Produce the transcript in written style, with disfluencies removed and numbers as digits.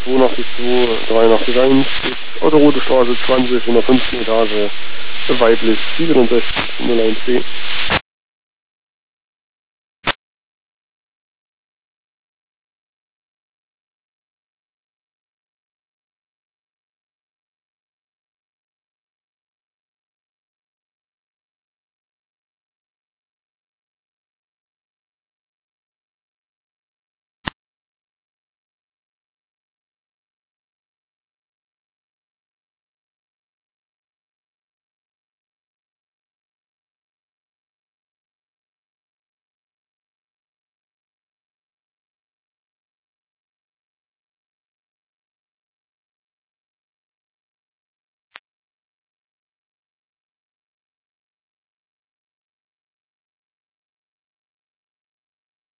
82 83 Autoroute Straße 20 in der 5. Etage, weiblich 67 01B.